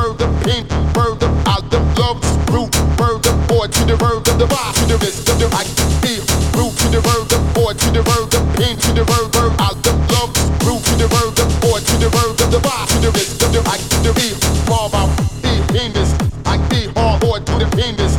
verb, the pain, verb, the out, the love, root, verb, the boy to the verb, the bar to the rest of the I feel, root to the verb, the boy to the verb, the pain to the verb, verb out, the love, root to the verb, the boy to the verb, the bar to the rest of the I to the real, small mouth, feel painless, I feel all boy to the painless.